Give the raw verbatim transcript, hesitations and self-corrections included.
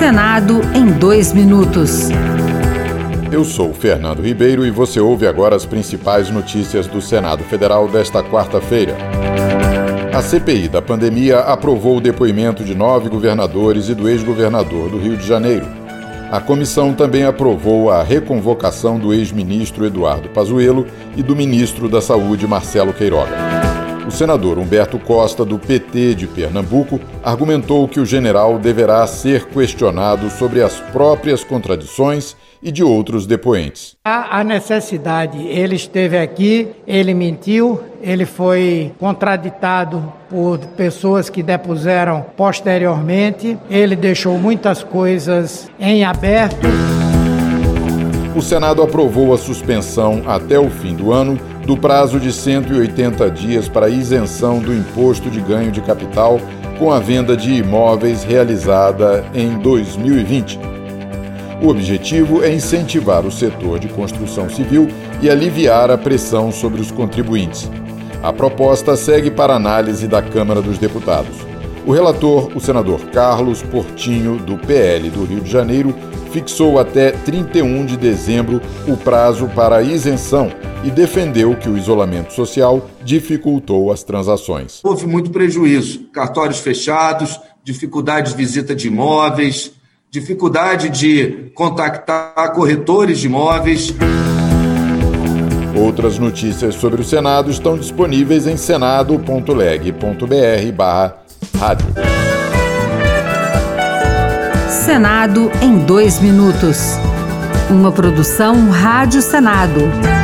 Senado em dois minutos. Eu sou Fernando Ribeiro e você ouve agora as principais notícias do Senado Federal desta quarta-feira. A C P I da pandemia aprovou o depoimento de nove governadores e do ex-governador do Rio de Janeiro. A comissão também aprovou a reconvocação do ex-ministro Eduardo Pazuello e do ministro da Saúde, Marcelo Queiroga. O senador Humberto Costa, do P T de Pernambuco, argumentou que o general deverá ser questionado sobre as próprias contradições e de outros depoentes. Há a necessidade, ele esteve aqui, ele mentiu, ele foi contraditado por pessoas que depuseram posteriormente, ele deixou muitas coisas em aberto. O Senado aprovou a suspensão até o fim do ano do prazo de cento e oitenta dias para isenção do imposto de ganho de capital com a venda de imóveis realizada em dois mil e vinte. O objetivo é incentivar o setor de construção civil e aliviar a pressão sobre os contribuintes. A proposta segue para análise da Câmara dos Deputados. O relator, o senador Carlos Portinho, do P L do Rio de Janeiro, fixou até trinta e um de dezembro o prazo para a isenção e defendeu que o isolamento social dificultou as transações. Houve muito prejuízo, cartórios fechados, dificuldade de visita de imóveis, dificuldade de contactar corretores de imóveis. Outras notícias sobre o Senado estão disponíveis em senado ponto leg ponto br barra rádio. Senado em dois minutos. Uma produção Rádio Senado.